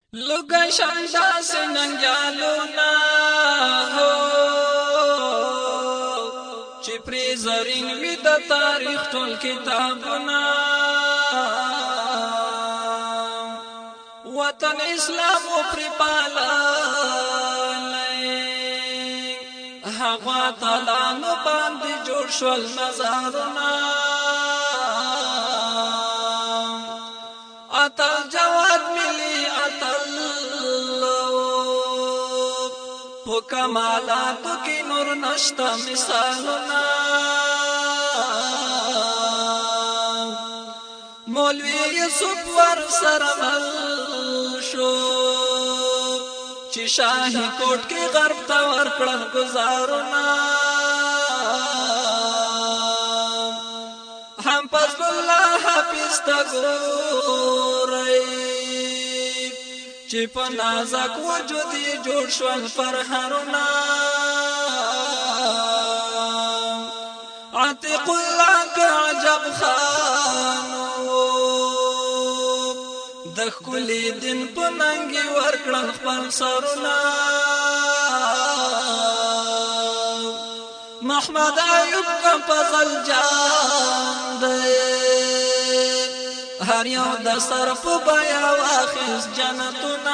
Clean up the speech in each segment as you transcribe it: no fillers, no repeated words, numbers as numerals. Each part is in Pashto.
لوگا شاندا سے ننگیالونا ہو چپری زرین وی د تاریخ ټول کتابنا وطن اسلام و پر پالا هغه تعالی باندې جوړ شول مزارنا اتل جواد ملی اتل په کمالاتو کې نور نشتا مثالنا مولوی یوسف ور سره مل شو چې شاهي کوټ کې غرب ته ورکړل گزارنا هم فضل الله حافظ تا ګورئ چې په نازک وجود یې جوړ شول فرهارنا عتیق الله که عجب خانو د ښکلي دین په ننګې ورکړل خپل سرونه محمد ایوب کا فضل جان دی هر یو د سر په بیا واخیست جنتونه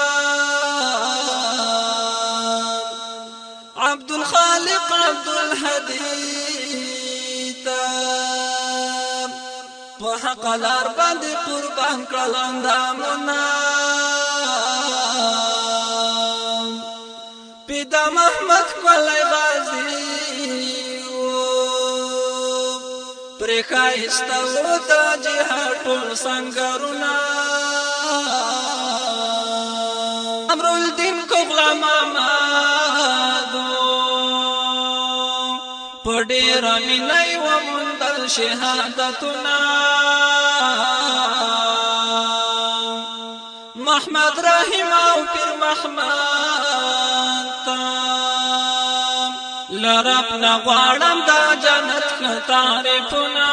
عبدالخالق عبدالهدی په حق لار باندې قربان کړل اندامونه پیدا محمد کلی غازی پرې ښایسته و د جهاد ټول سنګرونه امرالدین کغلا محمد په ډېره مینه یې وموندل شهادتونه محمد رحیم او پیر محمد لرب نغواړم دا جنت ښه تعریفونه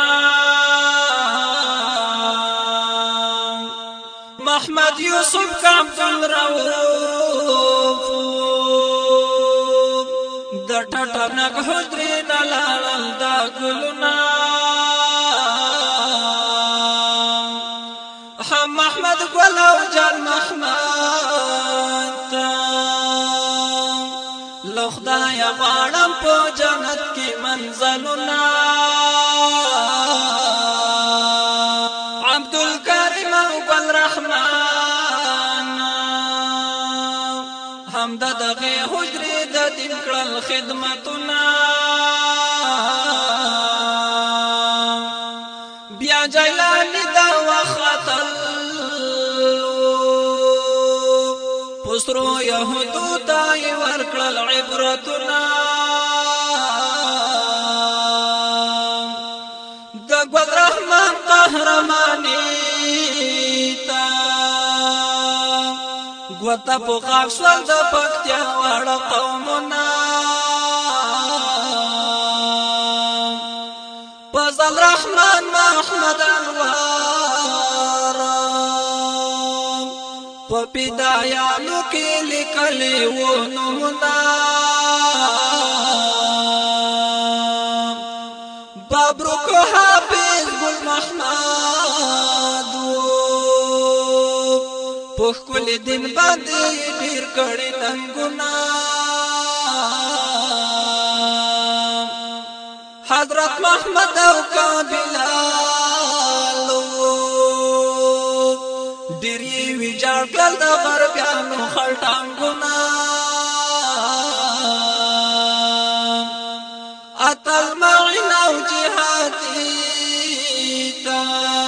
محمد یوسف کا عبدالرؤف د ټټنک حجرې نه لاړل دا ګلونه هم محمد ګل او جان محمد له خدایه غواړم په جنت کې منزلونه عبدالکریم او ګل رحمان هم د دغې حجرې د دین کړل خدمتونه بیا جیلاني دا وختل پسرو یهودو ته یې ورکړل عبرتونه د ګل رحمان قهرماني ته ګوته په غاښ شول د پکتیا واړه قومونه فضل رحمان محمد انوار په پیدایانو کې لیکلي وو نومونه بابرک حافظ ګل محمد په ښکلي دین باندې ډېر کړي ننګونه حضرت محمد او بلال ډېر یې ویجاړ کړل د غربیانو خړټانګونه اتل معین او جهادي ته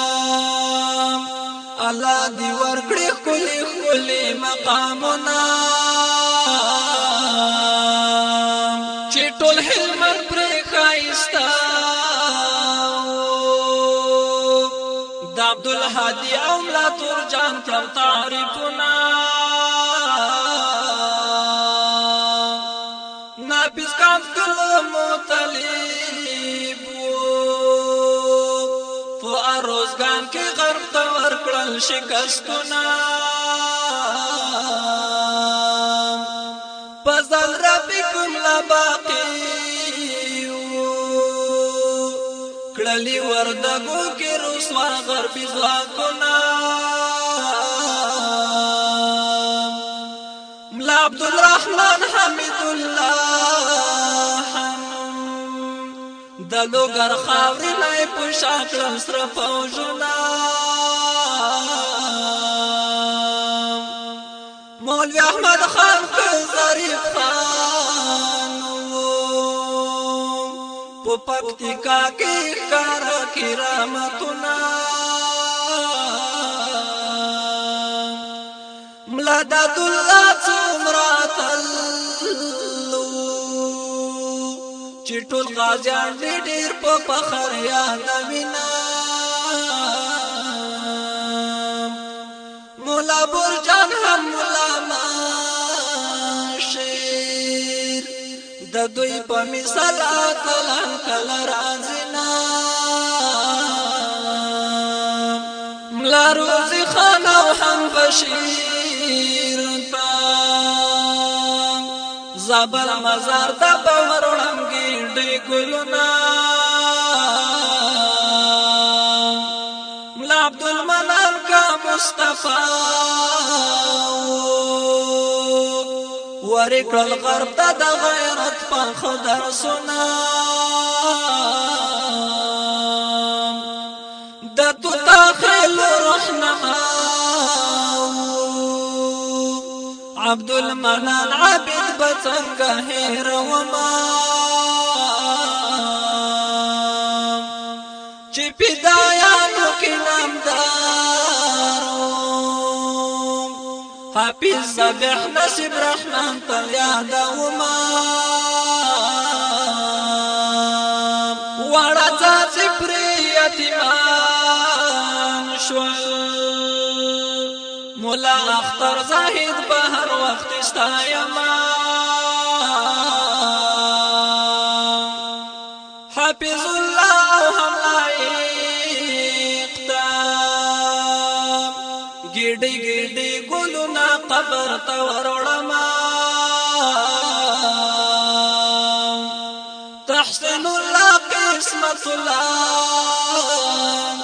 الله دې ورکړي ښکلي ښکلي مقامونه چې ټول هلمند پرې ښایسته د عبدالهادي او ملا تور جان کړل تعریفونه نافذ کا عبدالمطلب په اروزګان کې غرب ته ورکړل شکستونه بدل ربکم لباقی کړلی وردګو کې رسوا غربي ځواکونه ملا عبدالرحمن حمید الله د لوګر خاورې نه په شاکړم سره فوجونه مولوی احمد خان که ظریف خان په پکتیکا کې ښکار کرامتونه ملا داد الله څومره تلو چې ټول غازیان ډېر په فخر یادوینه مولا برجان هم مولا ماشیر د دوی په مثال اتلان کله رازینا ملا روزی خان او هم بشیر تا زابل مزار د باورړم ګډې ګلونا ملا عبدالمنان کا مصطفی ورکل غرب ته د غیرت په خدر سنا د توتا خیل رحنما عبدالمنان عبد بڅنګ هیر وما چې پیدایانو کې نامدارو حافظ صبح نصیب رحمان تل یادوما وړه ځاځي پرې یتیمان شول مولا اختر زاهد په هر وخت ستایما حافظ الله او هم لایق تا ګډي ګډي ګلونا قبر ته وروړما تحسن الله قسمت الله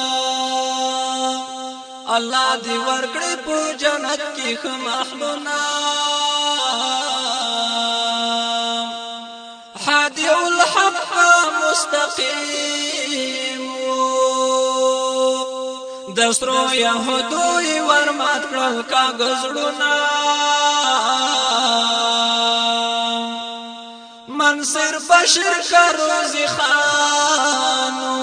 الله دی ورکړي په جنت کې خمحلنا هادي الحق مستقيم دسترو يهودوي ورمات کړل کاغذړونا منصر بشر کروزی خانو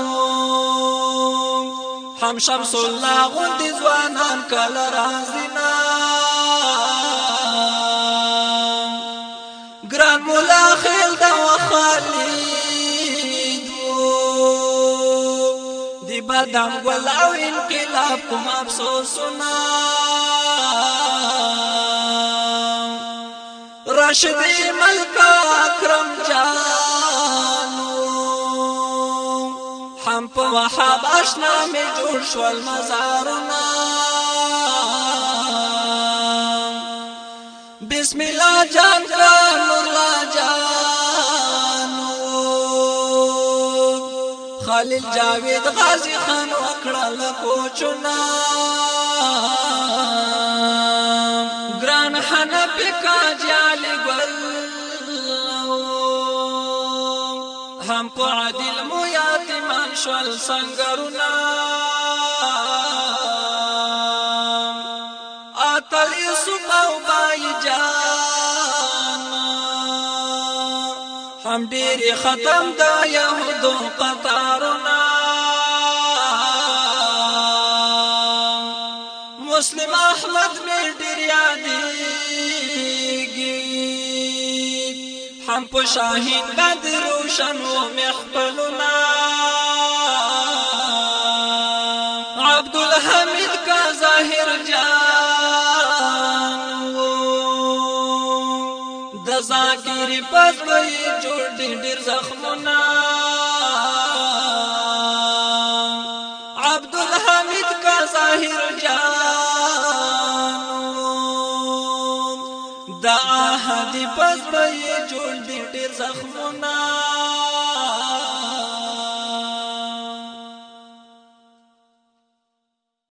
هم شمس الله غوندي ځوانان کله رازینا ګران مولا خیل دا وخالد دی بادام ګل او انقلاب کوم افسوسنا راشدی ملک اکرم جانو هم په وهاب آشنا می جوړ شول مزارونه بسم الله جان کا نور الله جانو خالد جاوید غازی خان وکړل کوچنا ګران حنفی کا جالي ګل هم په عادل مو یاتیمان شول سنگرونا اتل یوسف او بای جان هم ډیر ختم د یهودو قطارنا مسلم احمد می ډیر یادېږي هم په شاهین باندې روشن و محفلنا عبدالحمید کا ظاهر جان د ذاکر پزړی جوړ ډیر زخمنا عبدالحمید کا ظاهر جان دا آهدی پس بئی جوړ دی ډیر زخمونه